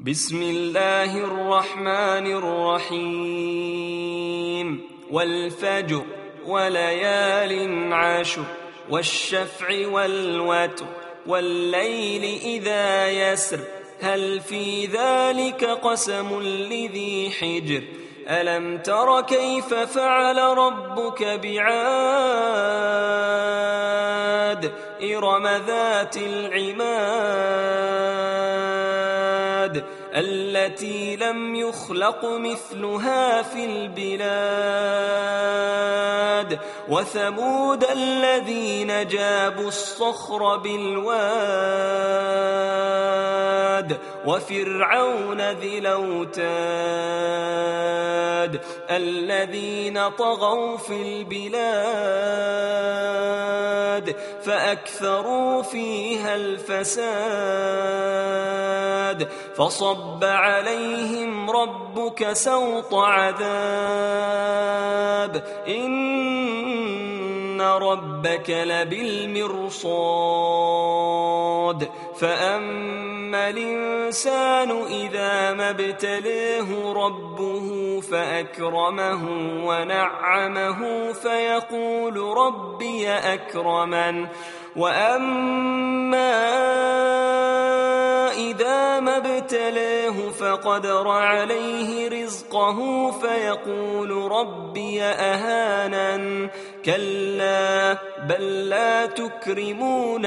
بسم الله الرحمن الرحيم والفجر وليال عشر والشفع والوتر والليل إذا يسر هل في ذلك قسم لذي حجر ألم تر كيف فعل ربك بعاد إرم ذات العماد التي لم يخلق مثلها في البلاد وثمود الذين جابوا الصخر بالواد وفرعون ذي الأوتاد الذين طغوا في البلاد فأكثروا فيها الفساد فصب عليهم ربك سوط عذاب إن ربك لبالمرصاد فأما الإنسان إذا ما ابتليه ربه فأكرمه ونعمه فيقول ربي أكرمن وأما إذا ما ابتلاه فقدر عليه رزقه فيقول ربي أهانن كلا بل لا تكرمون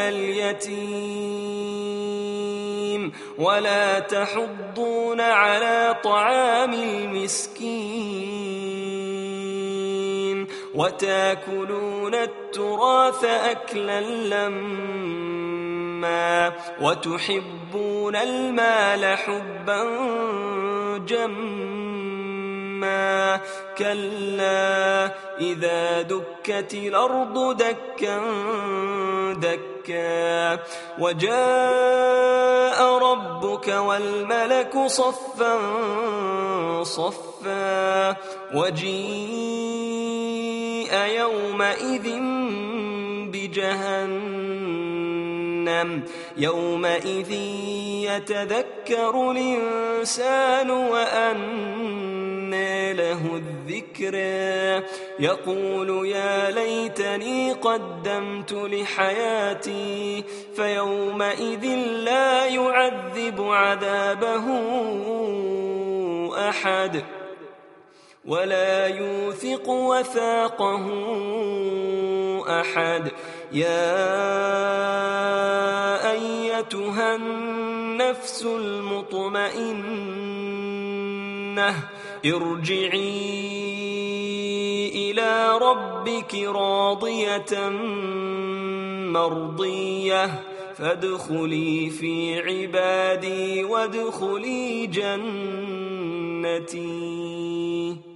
اليتيم ولا تحضون على طعام المسكين وتأكلون التراث أكلا لما وتحبون المال حبا جما كلا إذا دكت الأرض دكا دكا وجاء ربك والملك صفا صفا وجيء يومئذ بجهنم يومئذ يتذكر الإنسان وأنى له الذكرى يقول يا ليتني قدمت لحياتي فيومئذ لا يعذب عذابه أحد ولا يوثق وثاقه أحد يا أيتها النفس المطمئنة ارجعي إلى ربك راضية مرضية فادخلي في عبادي وادخلي جنتي